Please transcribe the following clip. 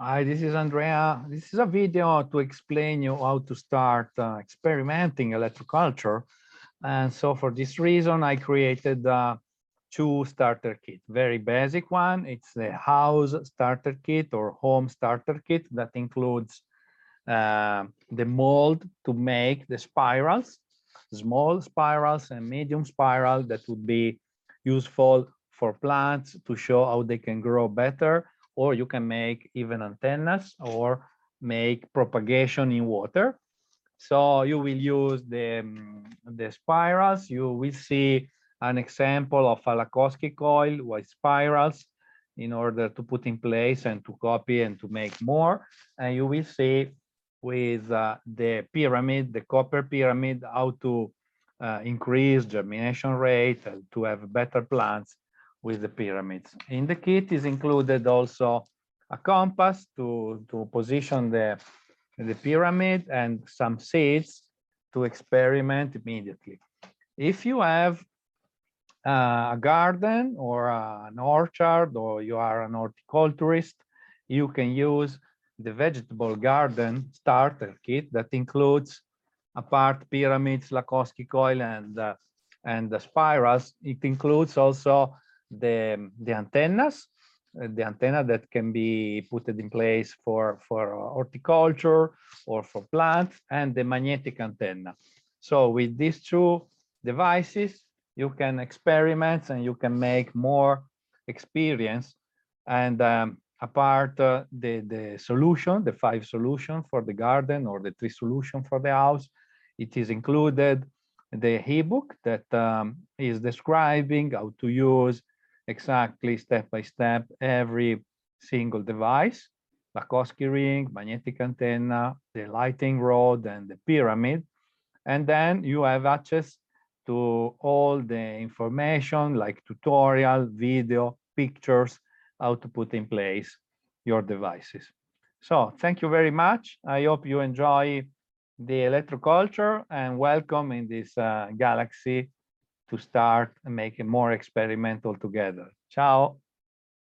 Hi, this is Andrea. This is a video to explain you how to start experimenting electroculture. And so for this reason, I created two starter kit. Very basic one. It's the house starter kit or home starter kit that includes the mold to make the spirals, small spirals and medium spiral that would be useful for plants to show how they can grow better, or you can make even antennas or make propagation in water. So you will use the spirals. You will see an example of a Lakosky coil with spirals in order to put in place and to copy and to make more. And you will see with the pyramid, the copper pyramid, how to increase germination rate to have better plants with the pyramids. In the kit is included also a compass to position the pyramid and some seeds to experiment immediately. If you have a garden or an orchard, or you are an horticulturist, you can use the vegetable garden starter kit that includes, apart pyramids, Lakosky coil, and the spirals. It includes also the antennas, the antenna that can be put in place for horticulture or for plants, and the magnetic antenna. So with these two devices, you can experiment and you can make more experience. And apart the solution, the 5 solution for the garden or the 3 solution for the house, it is included the ebook that is describing how to use exactly step by step every single device, Lakosky ring, magnetic antenna, the lighting rod, and the pyramid. And then you have access to all the information like tutorial, video, pictures, how to put in place your devices. So thank you very much. I hope you enjoy the electroculture and welcome in this galaxy to start making more experimental together. Ciao.